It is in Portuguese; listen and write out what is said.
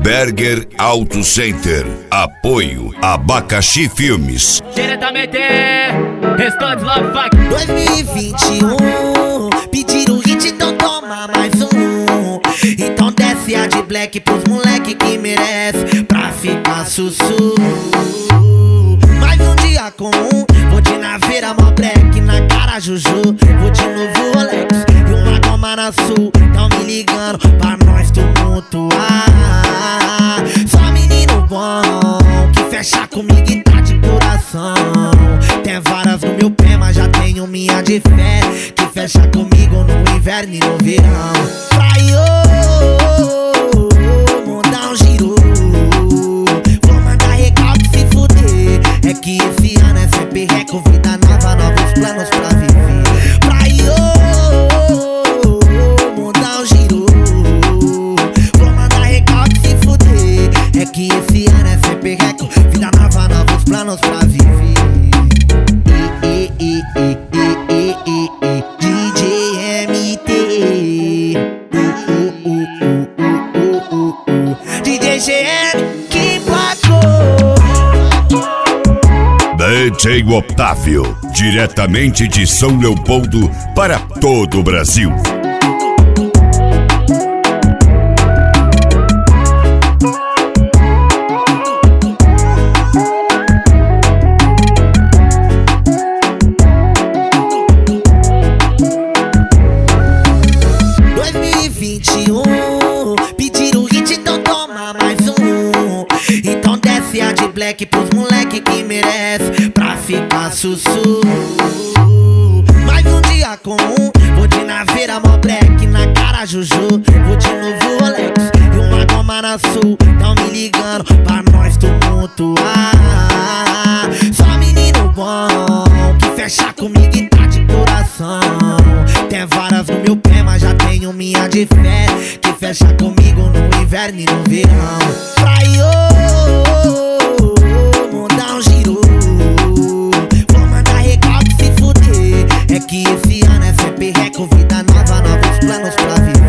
Berger Auto Center. Apoio Abacaxi Filmes. Diretamente, Restante Love Fuck 2021, pediram o hit, então toma mais um. Então desce a de black pros moleque que merece, pra ficar sussu. Mais um dia comum, vou de naveira, mó black, na cara Juju. Vou de novo Rolex e uma goma na sul. Tão me ligando pra nós tumultuar. Só menino bom, que fecha comigo e tá de coração. Tem várias no meu pé, mas já tenho minha de fé, que fecha comigo no inverno e no verão. Praio, mandar um giro, vou mandar recalque se fuder. É que esse ano é sempre reco, vida nova, novos planos pra viver. Praio, mandar um giro, vou mandar recalque se fuder. É que esse ano é sempre reco, vida nova, novos planos pra viver. DJ MT, DJ GM que placou. DJ Otávio, diretamente de São Leopoldo para todo o Brasil. Pediram o hit, então toma mais um. Então desce a de black pros moleque que merece, pra ficar sussu. Mais um dia comum, vou de naveira, mó black, na cara Juju. Vou de novo Rolex e uma goma na sul. Tão me ligando pra nós tumultuar. Só menino bom, que fecha comigo e tá de coração. Tem várias no meu pé, mas já tenho minha de fé, que fecha comigo no inverno e no verão. Praio, mandar um giro, vou mandar recalque se fuder. É que esse ano é sempre reco, vida nova, novos planos pra viver.